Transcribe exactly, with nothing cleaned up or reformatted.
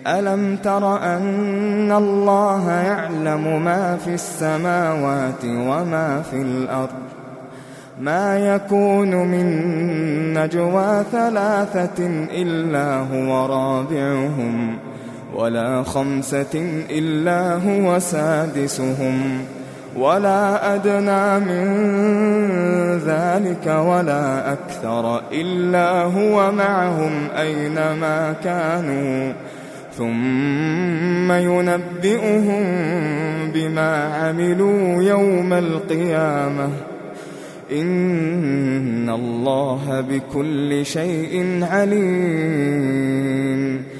ألم تر أن الله يعلم ما في السماوات وما في الأرض ما يكون من نجوى ثلاثة إلا هو رابعهم ولا خمسة إلا هو سادسهم ولا أدنى من ذلك ولا أكثر إلا هو معهم أينما كانوا ثم ينبئهم بما عملوا يوم القيامة إن الله بكل شيء عليم.